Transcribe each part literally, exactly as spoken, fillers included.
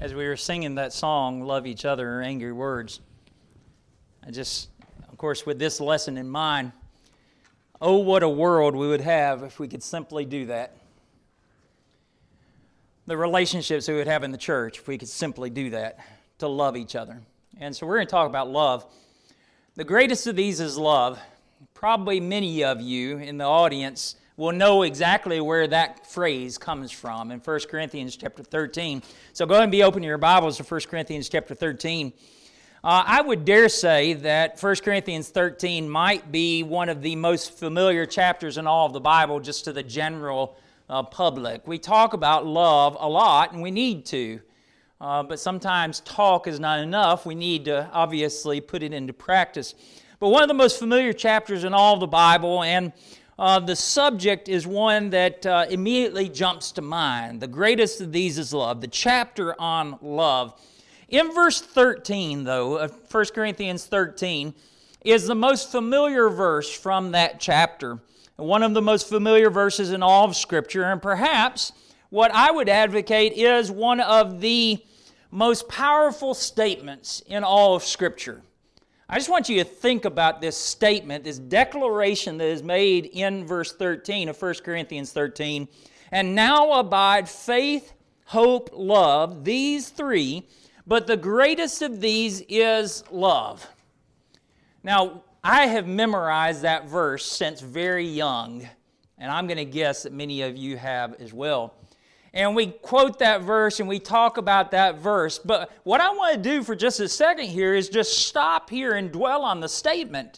as we were singing that song, Love Each Other, or Angry Words, I just, of course, with this lesson in mind, oh, what a world we would have if we could simply do that. The relationships we would have in the church if we could simply do that, to love each other. And so we're going to talk about love. The greatest of these is love. Probably many of you in the audience will know exactly where that phrase comes from in First Corinthians chapter thirteen. So go ahead and be open to your Bibles to First Corinthians chapter thirteen. Uh, I would dare say that First Corinthians thirteen might be one of the most familiar chapters in all of the Bible just to the general uh, public. We talk about love a lot, and we need to. Uh, but sometimes talk is not enough. We need to obviously put it into practice. But one of the most familiar chapters in all of the Bible, and Uh, the subject is one that uh, immediately jumps to mind. The greatest of these is love, the chapter on love. In verse thirteen, though, of First Corinthians thirteen, is the most familiar verse from that chapter. One of the most familiar verses in all of Scripture, and perhaps what I would advocate is one of the most powerful statements in all of Scripture. I just want you to think about this statement, this declaration that is made in verse thirteen of First Corinthians thirteen. And now abide faith, hope, love, these three, but the greatest of these is love. Now, I have memorized that verse since very young, and I'm going to guess that many of you have as well. And we quote that verse and we talk about that verse. But what I want to do for just a second here is just stop here and dwell on the statement.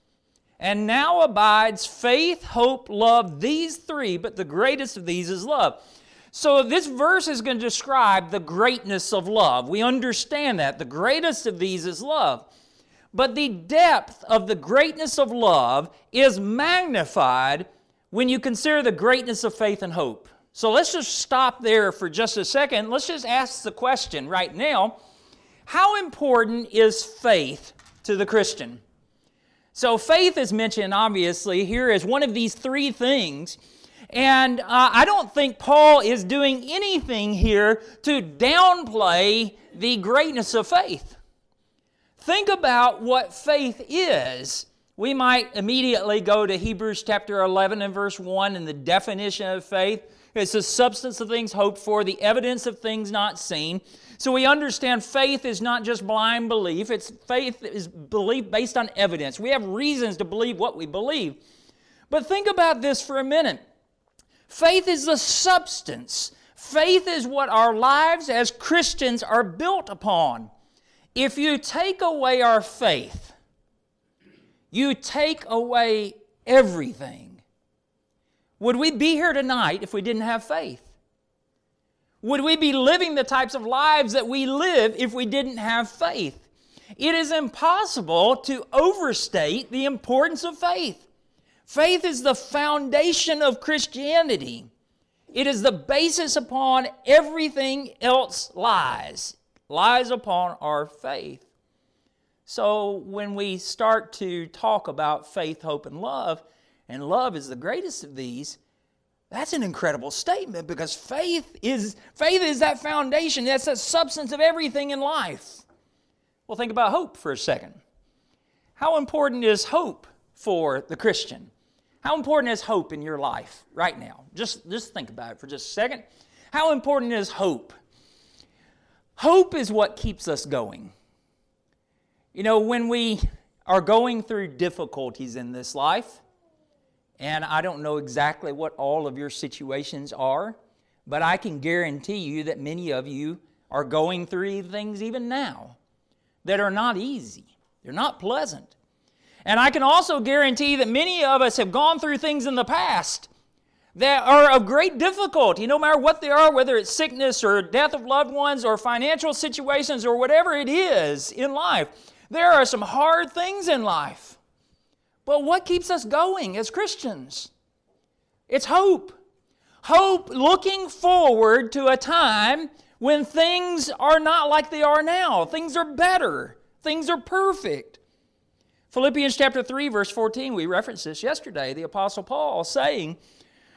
And now abides faith, hope, love, these three, but the greatest of these is love. So this verse is going to describe the greatness of love. We understand that. The greatest of these is love. But the depth of the greatness of love is magnified when you consider the greatness of faith and hope. So let's just stop there for just a second. Let's just ask the question right now, how important is faith to the Christian? So faith is mentioned obviously here as one of these three things. And uh, I don't think Paul is doing anything here to downplay the greatness of faith. Think about what faith is. We might immediately go to Hebrews chapter eleven and verse one and the definition of faith. It's the substance of things hoped for, the evidence of things not seen. So we understand faith is not just blind belief. It's faith is belief based on evidence. We have reasons to believe what we believe. But think about this for a minute. Faith is the substance. Faith is what our lives as Christians are built upon. If you take away our faith, you take away everything. Would we be here tonight if we didn't have faith? Would we be living the types of lives that we live if we didn't have faith? It is impossible to overstate the importance of faith. Faith is the foundation of Christianity. It is the basis upon everything else lies, lies upon our faith. So when we start to talk about faith, hope, and love, and love is the greatest of these, that's an incredible statement because faith is faith is that foundation. That's the substance of everything in life. Well, think about hope for a second. How important is hope for the Christian? How important is hope in your life right now? Just, just think about it for just a second. How important is hope? Hope is what keeps us going. You know, when we are going through difficulties in this life, and I don't know exactly what all of your situations are, but I can guarantee you that many of you are going through things even now that are not easy. They're not pleasant. And I can also guarantee that many of us have gone through things in the past that are of great difficulty, no matter what they are, whether it's sickness or death of loved ones or financial situations or whatever it is in life. There are some hard things in life. But what keeps us going as Christians? It's hope. Hope looking forward to a time when things are not like they are now. Things are better. Things are perfect. Philippians chapter three, verse fourteen, we referenced this yesterday. The Apostle Paul saying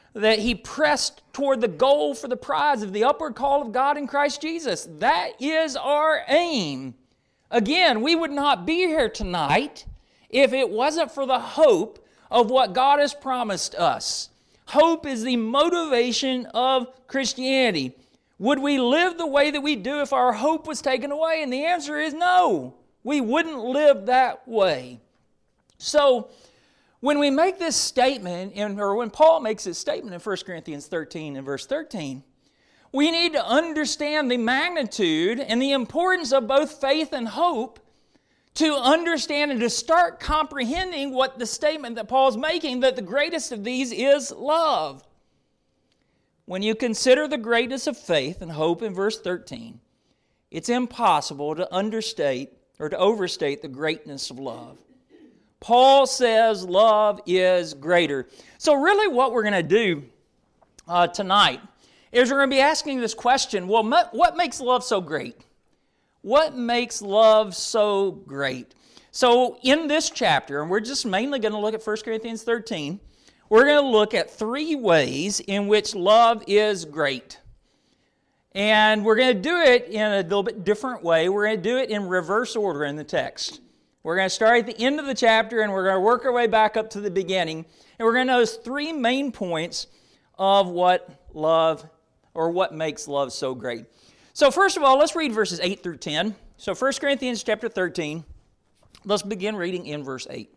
that he pressed toward the goal for the prize of the upward call of God in Christ Jesus. That is our aim. Again, we would not be here tonight if it wasn't for the hope of what God has promised us. Hope is the motivation of Christianity. Would we live the way that we do if our hope was taken away? And the answer is no. We wouldn't live that way. So, when we make this statement, or when Paul makes this statement in First Corinthians thirteen and verse thirteen, we need to understand the magnitude and the importance of both faith and hope to understand and to start comprehending what the statement that Paul's making, that the greatest of these is love. When you consider the greatness of faith and hope in verse thirteen, it's impossible to understate or to overstate the greatness of love. Paul says love is greater. So really what we're going to do uh, tonight is we're going to be asking this question, well, what makes love so great? What makes love so great? So in this chapter, and we're just mainly going to look at First Corinthians thirteen, we're going to look at three ways in which love is great. And we're going to do it in a little bit different way. We're going to do it in reverse order in the text. We're going to start at the end of the chapter and we're going to work our way back up to the beginning. And we're going to notice three main points of what love, or what makes love so great. So first of all, let's read verses eight through ten. So First Corinthians chapter thirteen, let's begin reading in verse eight.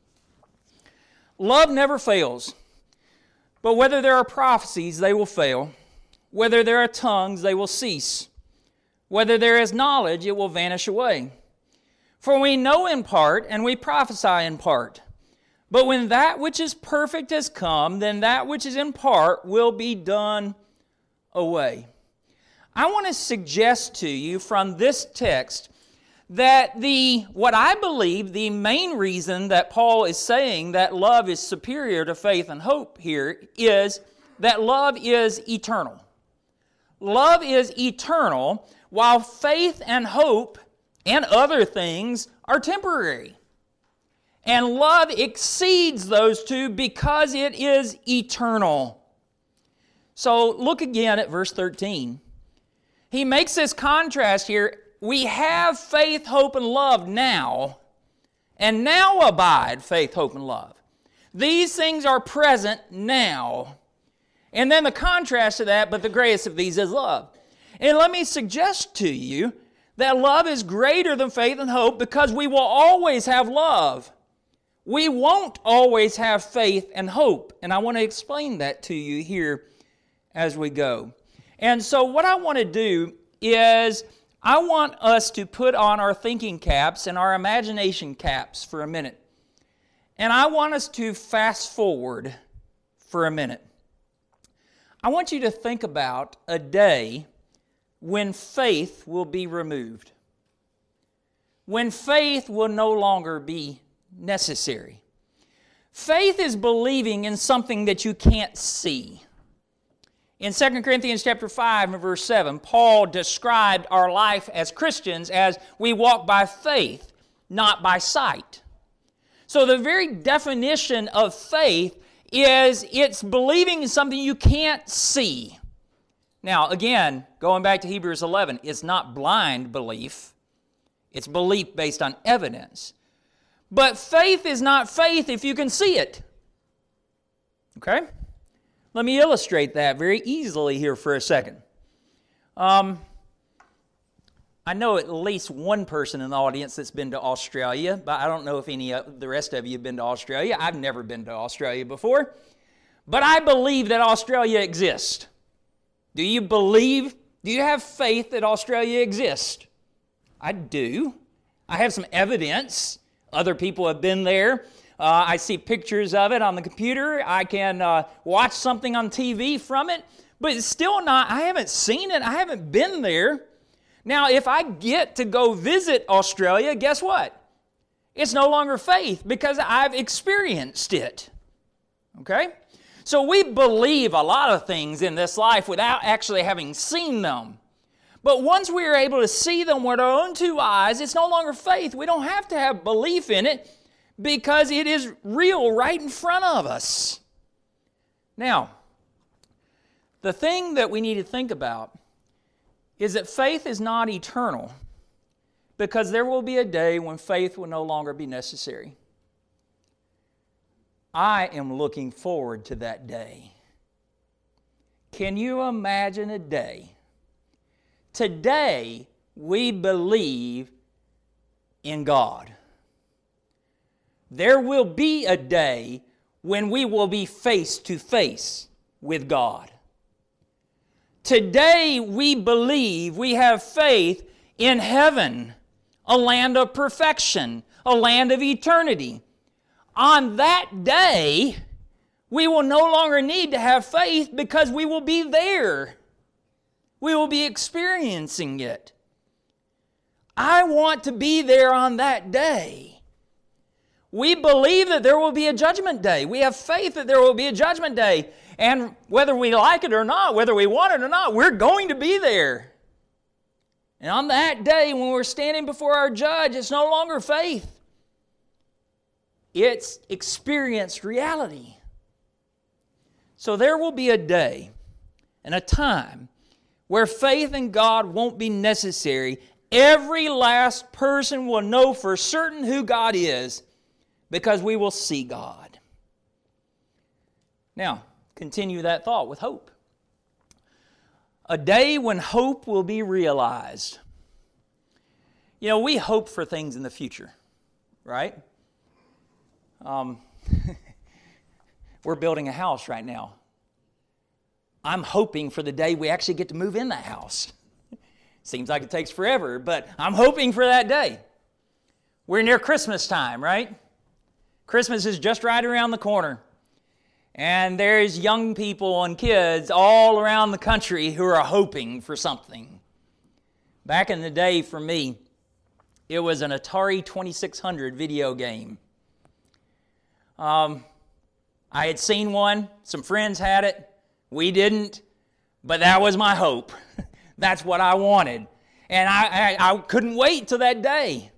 Love never fails, but whether there are prophecies, they will fail. Whether there are tongues, they will cease. Whether there is knowledge, it will vanish away. For we know in part, and we prophesy in part. But when that which is perfect has come, then that which is in part will be done away. I want to suggest to you from this text that the, what I believe, the main reason that Paul is saying that love is superior to faith and hope here is that love is eternal. Love is eternal, while faith and hope and other things are temporary. And love exceeds those two because it is eternal. So look again at verse thirteen. He makes this contrast here. We have faith, hope, and love now, and now abide faith, hope, and love. These things are present now. And then the contrast to that, but the greatest of these is love. And let me suggest to you that love is greater than faith and hope because we will always have love. We won't always have faith and hope. And I want to explain that to you here as we go. And so what I want to do is I want us to put on our thinking caps and our imagination caps for a minute. And I want us to fast forward for a minute. I want you to think about a day when faith will be removed. When faith will no longer be necessary. Faith is believing in something that you can't see. In Second Corinthians chapter five and verse seven, Paul described our life as Christians as we walk by faith, not by sight. So the very definition of faith is it's believing in something you can't see. Now, again, going back to Hebrews eleven, it's not blind belief. It's belief based on evidence. But faith is not faith if you can see it. Okay? Let me illustrate that very easily here for a second. Um, I know at least one person in the audience that's been to Australia, but I don't know if any of the rest of you have been to Australia. I've never been to Australia before. But I believe that Australia exists. Do you believe, do you have faith that Australia exists? I do. I have some evidence. Other people have been there. Uh, I see pictures of it on the computer. I can uh, watch something on T V from it. But it's still not, I haven't seen it. I haven't been there. Now, if I get to go visit Australia, guess what? It's no longer faith because I've experienced it. Okay? So we believe a lot of things in this life without actually having seen them. But once we are able to see them with our own two eyes, it's no longer faith. We don't have to have belief in it because it is real right in front of us. Now, The thing that we need to think about is that faith is not eternal, because there will be a day when faith will no longer be necessary. I am looking forward to that day. Can you imagine a day? Today, we believe in God. There will be a day when we will be face to face with God. Today, we believe, we have faith in heaven, a land of perfection, a land of eternity. On that day, we will no longer need to have faith because we will be there. We will be experiencing it. I want to be there on that day. We believe that there will be a judgment day. We have faith that there will be a judgment day. And whether we like it or not, whether we want it or not, we're going to be there. And on that day, when we're standing before our judge, it's no longer faith. It's experienced reality. So there will be a day and a time where faith in God won't be necessary. Every last person will know for certain who God is because we will see God. Now, continue that thought with hope. A day when hope will be realized. You know, we hope for things in the future, right? Um, we're building a house right now. I'm hoping for the day we actually get to move in that house. Seems like it takes forever, but I'm hoping for that day. We're near Christmas time, right? Christmas is just right around the corner. And there's young people and kids all around the country who are hoping for something. Back in the day, for me, it was an Atari twenty-six hundred video game. Um, I had seen one. Some friends had it. We didn't. But that was my hope. That's what I wanted. And I, I, I couldn't wait till that day.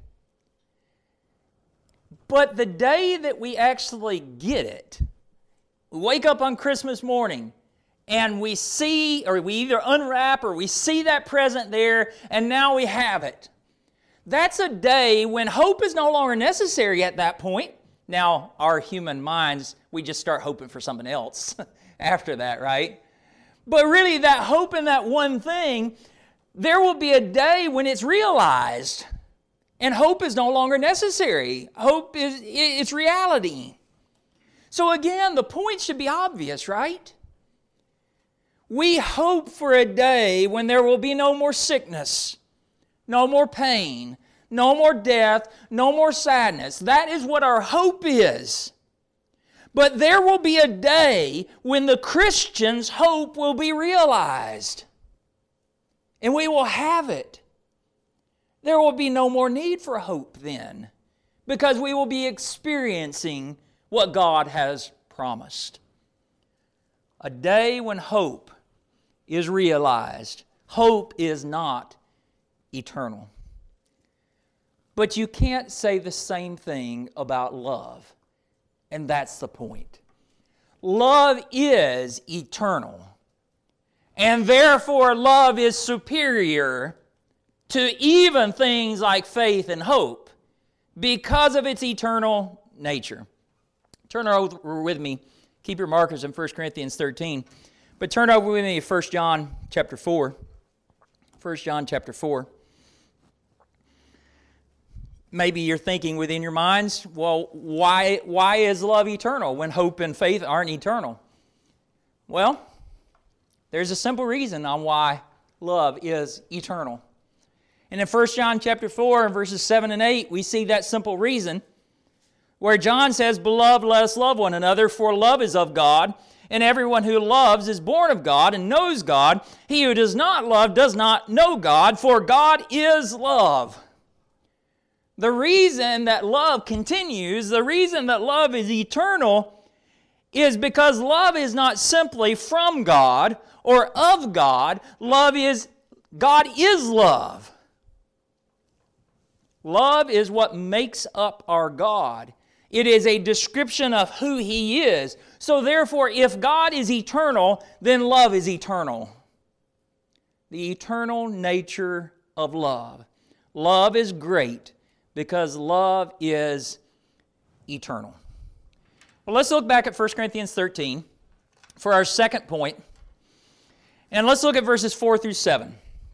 But the day that we actually get it, we wake up on Christmas morning and we see, or we either unwrap or we see that present there, and now we have it. That's a day when hope is no longer necessary at that point. Now, our human minds, we just start hoping for something else after that, right? But really, that hope in that one thing, there will be a day when it's realized, and hope is no longer necessary. Hope is it's reality. So again, the point should be obvious, right? We hope for a day when there will be no more sickness, no more pain, no more death, no more sadness. That is what our hope is. But there will be a day when the Christian's hope will be realized. And we will have it. There will be no more need for hope then, because we will be experiencing what God has promised. A day when hope is realized. Hope is not eternal. But you can't say the same thing about love. And that's the point. Love is eternal. And therefore, love is superior to even things like faith and hope because of its eternal nature. Turn over with me. Keep your markers in First Corinthians thirteen. But turn over with me to First John chapter four. First John chapter four. Maybe you're thinking within your minds, well, why, why is love eternal when hope and faith aren't eternal? Well, there's a simple reason on why love is eternal. And in First John chapter four, verses seven and eight, we see that simple reason where John says, "Beloved, let us love one another, for love is of God, and everyone who loves is born of God and knows God. He who does not love does not know God, for God is love." The reason that love continues, the reason that love is eternal, is because love is not simply from God or of God. Love is, God is love. Love is what makes up our God. It is a description of who He is. So therefore, if God is eternal, then love is eternal. The eternal nature of love. Love is great because love is eternal. Well, let's look back at First Corinthians thirteen for our second point. And let's look at verses four through seven.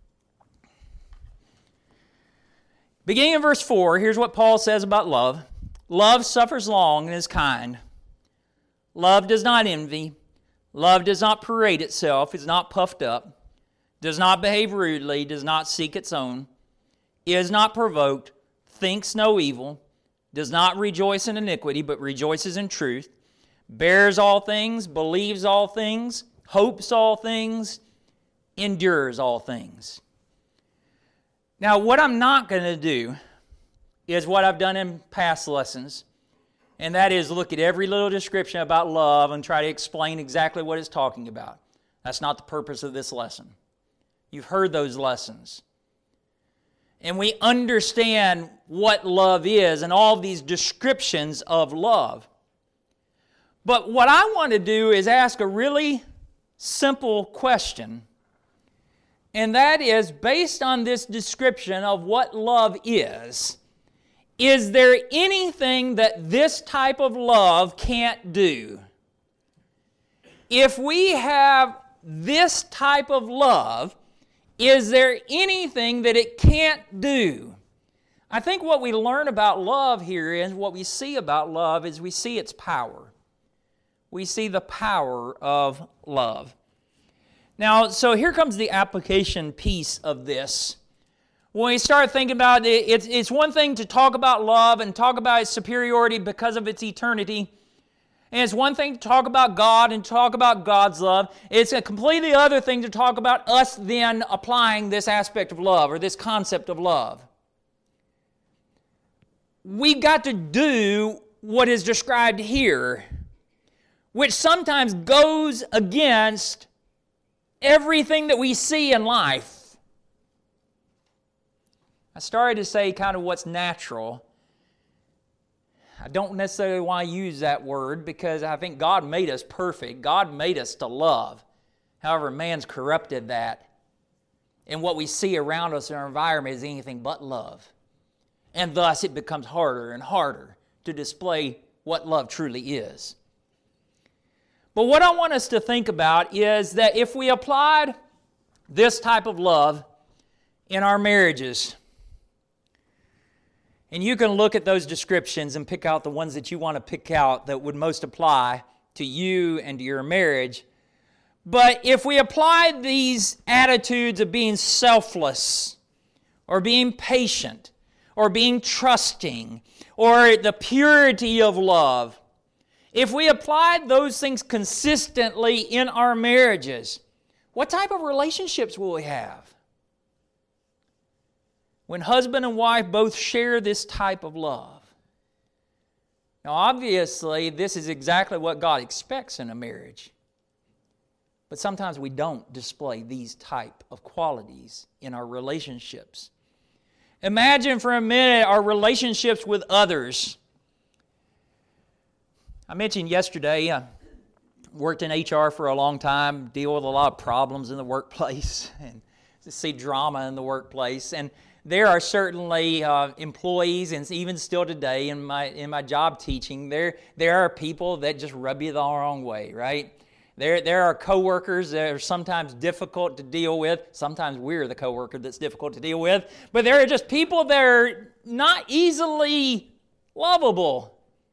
Beginning in verse four, here's what Paul says about love. Love suffers long and is kind. Love does not envy. Love does not parade itself, is not puffed up, does not behave rudely, does not seek its own, is not provoked, thinks no evil, does not rejoice in iniquity, but rejoices in truth, bears all things, believes all things, hopes all things, endures all things. Now, what I'm not going to do is what I've done in past lessons, and that is look at every little description about love and try to explain exactly what it's talking about. That's not the purpose of this lesson. You've heard those lessons. And we understand what love is and all these descriptions of love. But what I want to do is ask a really simple question, and that is, based on this description of what love is, is there anything that this type of love can't do? If we have this type of love, is there anything that it can't do? I think what we learn about love here is, what we see about love is we see its power. We see the power of love. Now, so here comes the application piece of this. When we start thinking about it, it's, it's one thing to talk about love and talk about its superiority because of its eternity. And it's one thing to talk about God and talk about God's love. It's a completely other thing to talk about us then applying this aspect of love or this concept of love. We've got to do what is described here, which sometimes goes against everything that we see in life. I started to say kind of what's natural. I don't necessarily want to use that word because I think God made us perfect. God made us to love. However, man's corrupted that. And what we see around us in our environment is anything but love. And thus it becomes harder and harder to display what love truly is. But what I want us to think about is that if we applied this type of love in our marriages, and you can look at those descriptions and pick out the ones that you want to pick out that would most apply to you and to your marriage. But if we applied these attitudes of being selfless, or being patient, or being trusting, or the purity of love, if we applied those things consistently in our marriages, what type of relationships will we have? When husband and wife both share this type of love. Now, obviously, this is exactly what God expects in a marriage. But sometimes we don't display these type of qualities in our relationships. Imagine for a minute our relationships with others. I mentioned yesterday, I worked in H R for a long time, deal with a lot of problems in the workplace, and see drama in the workplace. And there are certainly uh, employees, and even still today in my in my job teaching, there there are people that just rub you the wrong way, right? There there are coworkers that are sometimes difficult to deal with. Sometimes we're the coworker that's difficult to deal with. But there are just people that are not easily lovable.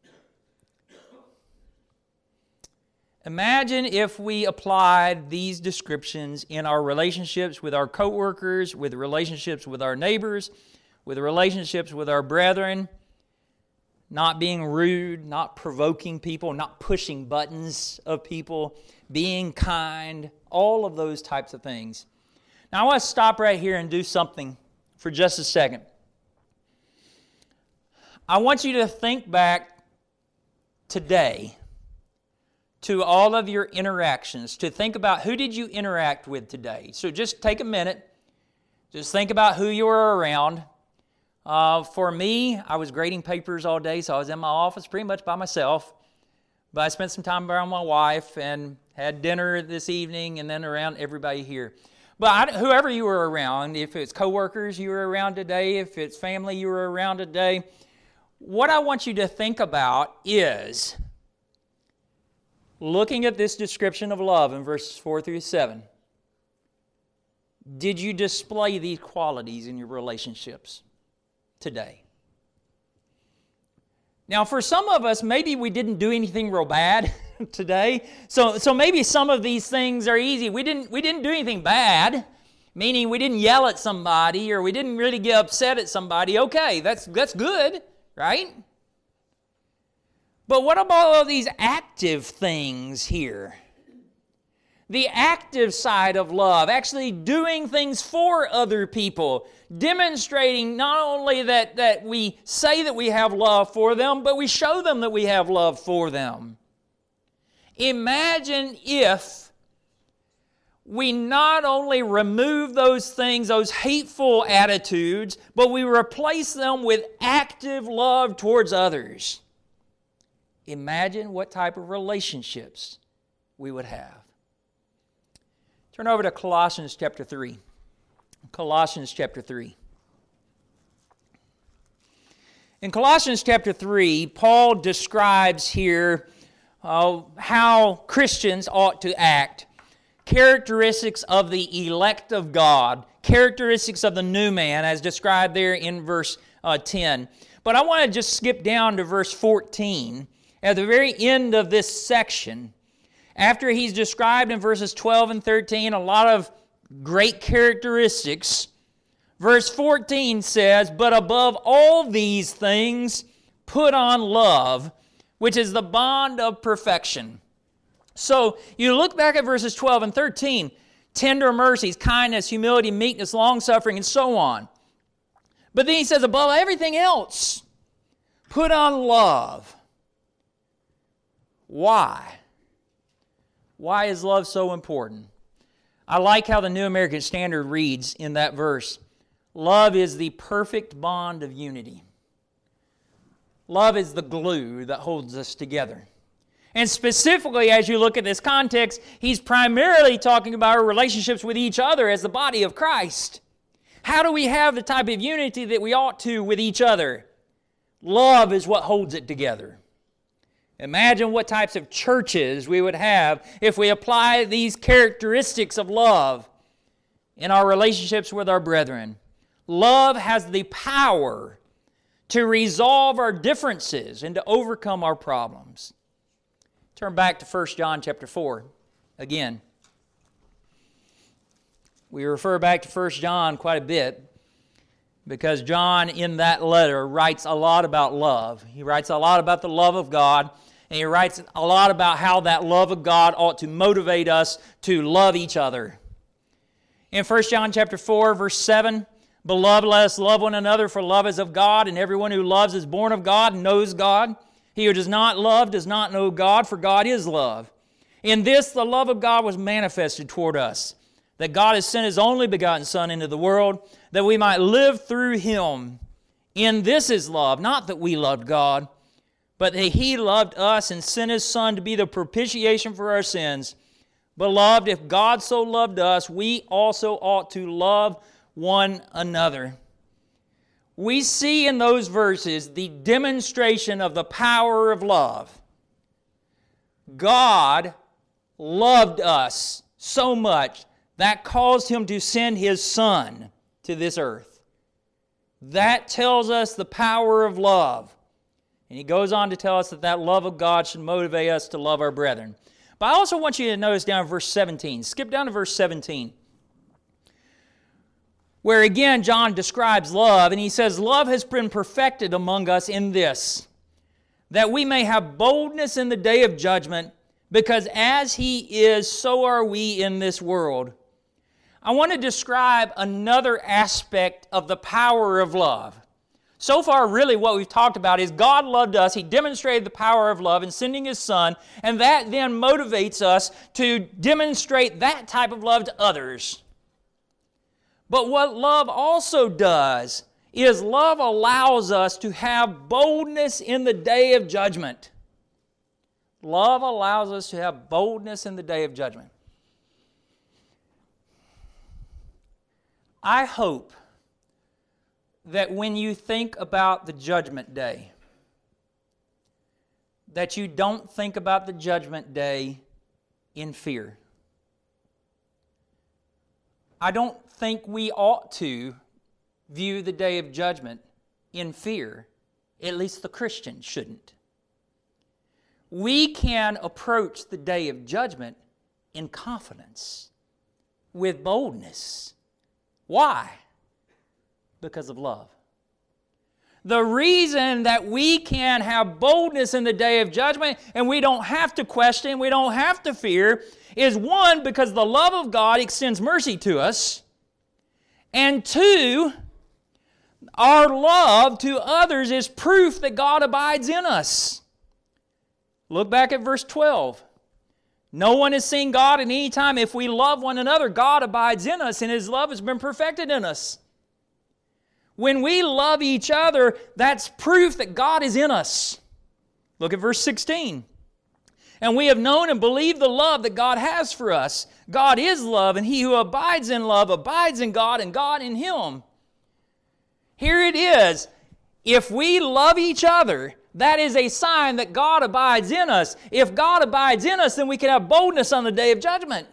Imagine if we applied these descriptions in our relationships with our coworkers, with relationships with our neighbors, with relationships with our brethren, not being rude, not provoking people, not pushing buttons of people, being kind, all of those types of things. Now I want to stop right here and do something for just a second. I want you to think back today to all of your interactions, to think about who did you interact with today. So just take a minute, just think about who you were around. Uh, for me, I was grading papers all day, so I was in my office pretty much by myself. But I spent some time around my wife and had dinner this evening and then around everybody here. But I, whoever you were around, if it's coworkers you were around today, if it's family you were around today, what I want you to think about is looking at this description of love in verses four through seven. Did you display these qualities in your relationships today? Now, for some of us, maybe we didn't do anything real bad today. So, so maybe some of these things are easy. We didn't, we didn't do anything bad, meaning we didn't yell at somebody or we didn't really get upset at somebody. Okay, that's, that's good, right? But what about all these active things here? The active side of love, actually doing things for other people, demonstrating not only that, that we say that we have love for them, but we show them that we have love for them. Imagine if we not only remove those things, those hateful attitudes, but we replace them with active love towards others. Imagine what type of relationships we would have. Turn over to Colossians chapter three. Colossians chapter three. In Colossians chapter three, Paul describes here uh, how Christians ought to act. Characteristics of the elect of God. Characteristics of the new man as described there in verse uh, ten. But I want to just skip down to verse fourteen. At the very end of this section, after he's described in verses twelve and thirteen a lot of great characteristics, verse fourteen says, "But above all these things, put on love, which is the bond of perfection." So you look back at verses twelve and thirteen, tender mercies, kindness, humility, meekness, long-suffering, and so on. But then he says, above everything else, put on love. Why? Why is love so important? I like how the New American Standard reads in that verse, love is the perfect bond of unity. Love is the glue that holds us together. And specifically, as you look at this context, he's primarily talking about our relationships with each other as the body of Christ. How do we have the type of unity that we ought to with each other? Love is what holds it together. Imagine what types of churches we would have if we apply these characteristics of love in our relationships with our brethren. Love has the power to resolve our differences and to overcome our problems. Turn back to First John chapter four again. We refer back to First John quite a bit because John in that letter writes a lot about love. He writes a lot about the love of God. And he writes a lot about how that love of God ought to motivate us to love each other. In First John chapter four, verse seven, "Beloved, let us love one another, for love is of God, and everyone who loves is born of God and knows God. He who does not love does not know God, for God is love. In this the love of God was manifested toward us, that God has sent His only begotten Son into the world, that we might live through Him. In this is love, not that we loved God, but that He loved us and sent His Son to be the propitiation for our sins. Beloved, if God so loved us, we also ought to love one another." We see in those verses the demonstration of the power of love. God loved us so much that caused Him to send His Son to this earth. That tells us the power of love. And he goes on to tell us that that love of God should motivate us to love our brethren. But I also want you to notice down in verse seventeen. Skip down to verse seventeen. Where again John describes love, and he says, "Love has been perfected among us in this, that we may have boldness in the day of judgment, because as He is, so are we in this world." I want to describe another aspect of the power of love. So far, really what we've talked about is God loved us. He demonstrated the power of love in sending His Son, and that then motivates us to demonstrate that type of love to others. But what love also does is love allows us to have boldness in the day of judgment. Love allows us to have boldness in the day of judgment. I hope that when you think about the judgment day, that you don't think about the judgment day in fear. I don't think we ought to view the day of judgment in fear. At least the Christian shouldn't. We can approach the day of judgment in confidence, with boldness. Why? Because of love. The reason that we can have boldness in the day of judgment and we don't have to question, we don't have to fear, is one, because the love of God extends mercy to us, and two, our love to others is proof that God abides in us. Look back at verse twelve. No one has seen God at any time. If we love one another, God abides in us, and His love has been perfected in us. When we love each other, that's proof that God is in us. Look at verse sixteen. And we have known and believed the love that God has for us. God is love, and he who abides in love abides in God, and God in him. Here it is. If we love each other, that is a sign that God abides in us. If God abides in us, then we can have boldness on the day of judgment.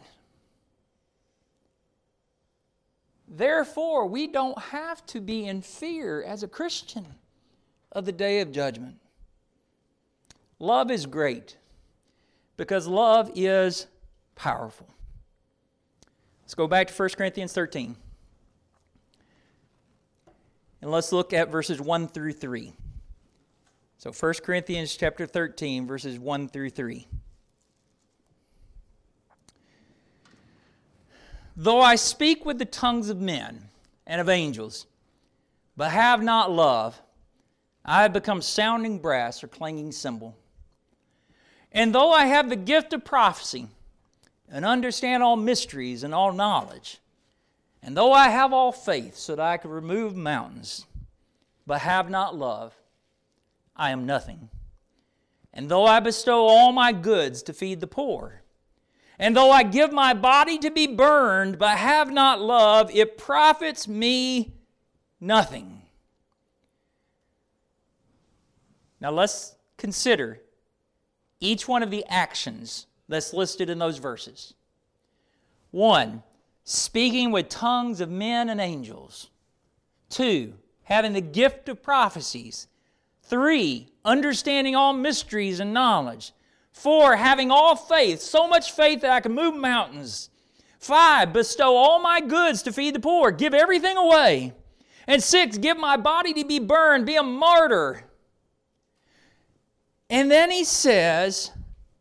Therefore, we don't have to be in fear as a Christian of the day of judgment. Love is great because love is powerful. Let's go back to First Corinthians thirteen. And let's look at verses one through three. So First Corinthians chapter thirteen, verses one through three. Though I speak with the tongues of men and of angels, but have not love, I have become sounding brass or clanging cymbal. And though I have the gift of prophecy, and understand all mysteries and all knowledge, and though I have all faith so that I could remove mountains, but have not love, I am nothing. And though I bestow all my goods to feed the poor, and though I give my body to be burned, but have not love, it profits me nothing. Now let's consider each one of the actions that's listed in those verses. One, speaking with tongues of men and angels. Two, having the gift of prophecies. Three, understanding all mysteries and knowledge. Four, having all faith, so much faith that I can move mountains. Five, bestow all my goods to feed the poor, give everything away. And six, give my body to be burned, be a martyr. And then he says,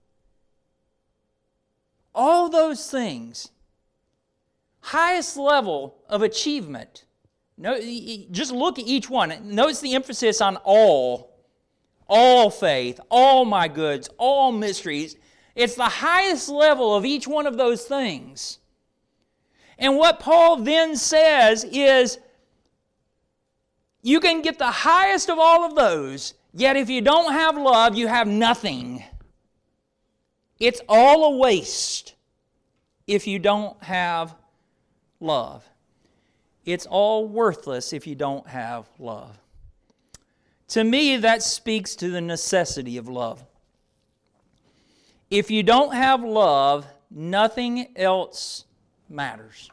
all those things, highest level of achievement. No, just look at each one. Notice the emphasis on all. All faith, all my goods, all mysteries. It's the highest level of each one of those things. And what Paul then says is, you can get the highest of all of those, yet if you don't have love, you have nothing. It's all a waste if you don't have love. It's all worthless if you don't have love. To me, that speaks to the necessity of love. If you don't have love, nothing else matters.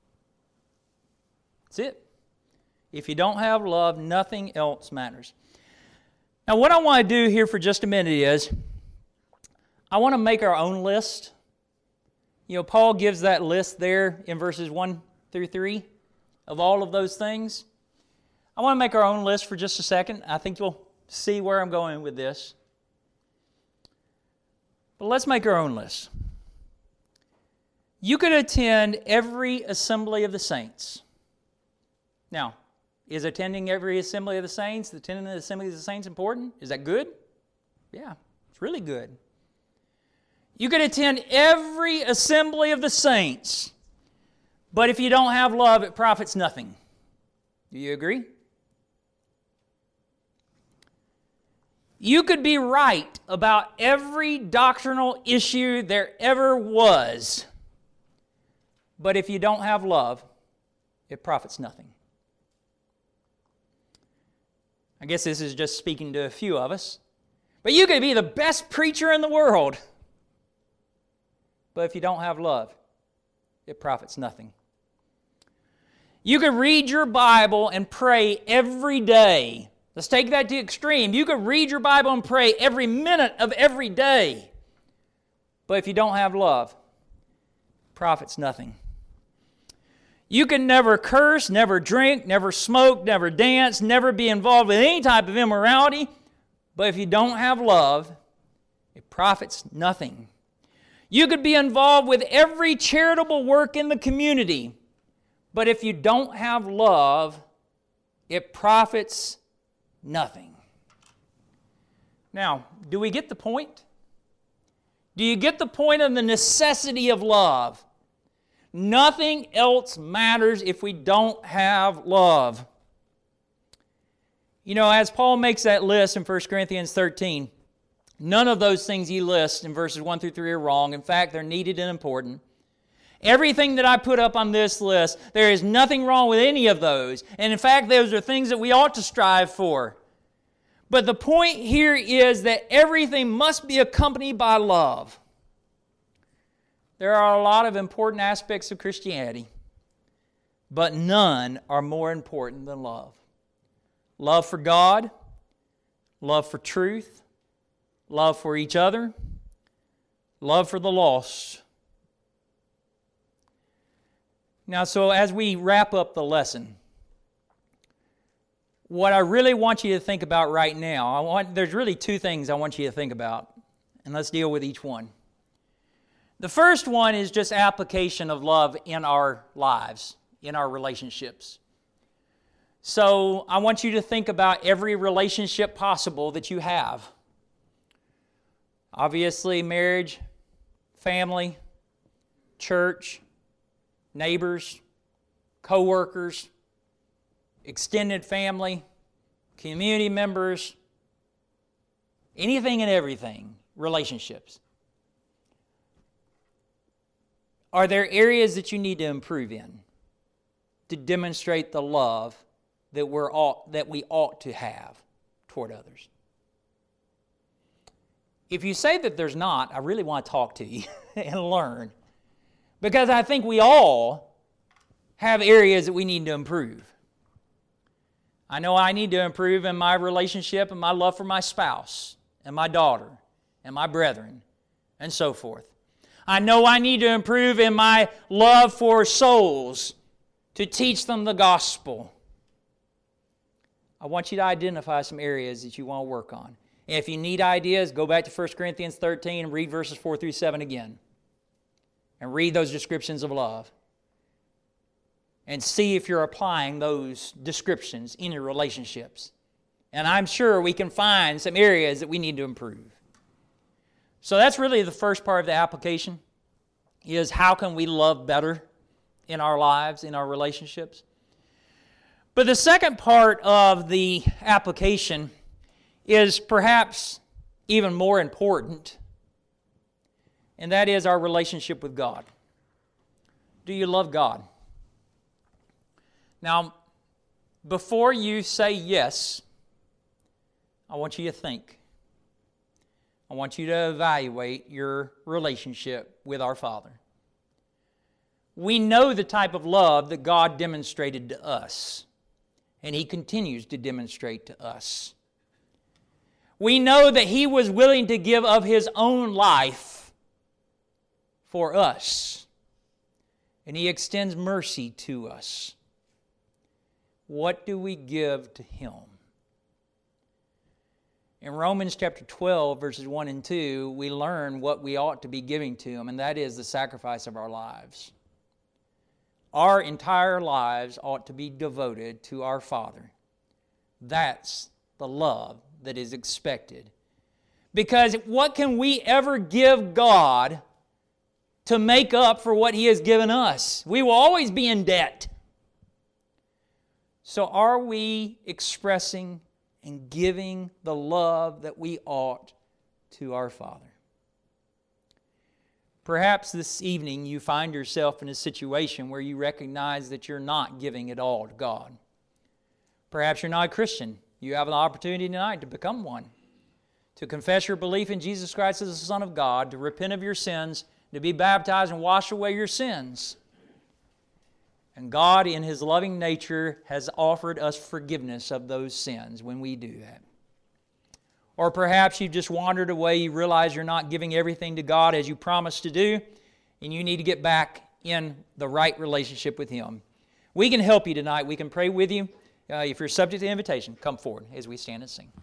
That's it. If you don't have love, nothing else matters. Now, what I want to do here for just a minute is, I want to make our own list. You know, Paul gives that list there in verses one through three of all of those things. I want to make our own list for just a second. I think you'll see where I'm going with this. But let's make our own list. You could attend every assembly of the saints. Now, is attending every assembly of the saints, attending the assembly of the saints important? Is that good? Yeah, it's really good. You could attend every assembly of the saints, but if you don't have love, it profits nothing. Do you agree? You could be right about every doctrinal issue there ever was, but if you don't have love, it profits nothing. I guess this is just speaking to a few of us, but you could be the best preacher in the world, but if you don't have love, it profits nothing. You could read your Bible and pray every day. Let's take that to the extreme. You could read your Bible and pray every minute of every day. But if you don't have love, it profits nothing. You can never curse, never drink, never smoke, never dance, never be involved with any type of immorality. But if you don't have love, it profits nothing. You could be involved with every charitable work in the community. But if you don't have love, it profits nothing. Now, do we get the point? Do you get the point of the necessity of love? Nothing else matters if we don't have love. You know, as Paul makes that list in First Corinthians thirteen, none of those things he lists in verses one through three are wrong. In fact, they're needed and important. Everything that I put up on this list, there is nothing wrong with any of those. And in fact, those are things that we ought to strive for. But the point here is that everything must be accompanied by love. There are a lot of important aspects of Christianity, but none are more important than love. Love for God, love for truth, love for each other, love for the lost. Now, so as we wrap up the lesson, what I really want you to think about right now, I want, there's really two things I want you to think about, and let's deal with each one. The first one is just application of love in our lives, in our relationships. So I want you to think about every relationship possible that you have. Obviously, marriage, family, church, neighbors, co-workers, extended family, community members, anything and everything, relationships. Are there areas that you need to improve in to demonstrate the love that we're ought, that we ought to have toward others? If you say that there's not, I really want to talk to you and learn. Because I think we all have areas that we need to improve. I know I need to improve in my relationship and my love for my spouse and my daughter and my brethren and so forth. I know I need to improve in my love for souls to teach them the gospel. I want you to identify some areas that you want to work on. And if you need ideas, go back to First Corinthians thirteen and read verses four through seven again. And read those descriptions of love. And see if you're applying those descriptions in your relationships. And I'm sure we can find some areas that we need to improve. So that's really the first part of the application, is how can we love better in our lives, in our relationships. But the second part of the application is perhaps even more important, and that is our relationship with God. Do you love God? Now, before you say yes, I want you to think. I want you to evaluate your relationship with our Father. We know the type of love that God demonstrated to us, and He continues to demonstrate to us. We know that He was willing to give of His own life for us, and He extends mercy to us. What do we give to Him? In Romans chapter twelve, verses one and two, we learn what we ought to be giving to Him, and that is the sacrifice of our lives. Our entire lives ought to be devoted to our Father. That's the love that is expected. Because what can we ever give God to make up for what He has given us? We will always be in debt. So are we expressing and giving the love that we ought to our Father. Perhaps this evening you find yourself in a situation where you recognize that you're not giving it all to God. Perhaps you're not a Christian. You have an opportunity tonight to become one, to confess your belief in Jesus Christ as the Son of God, to repent of your sins, to be baptized and wash away your sins. And God, in His loving nature, has offered us forgiveness of those sins when we do that. Or perhaps you've just wandered away, you realize you're not giving everything to God as you promised to do, and you need to get back in the right relationship with Him. We can help you tonight. We can pray with you. Uh, if you're subject to invitation, come forward as we stand and sing.